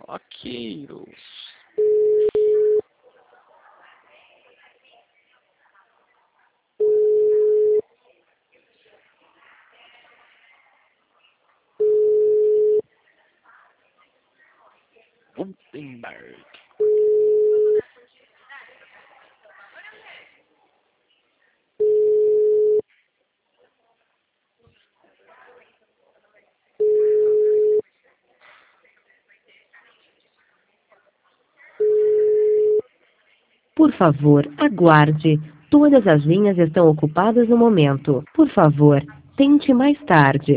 Vaqueiros. Gutenberg. Por favor, aguarde. Todas as linhas estão ocupadas no momento. Por favor, tente mais tarde.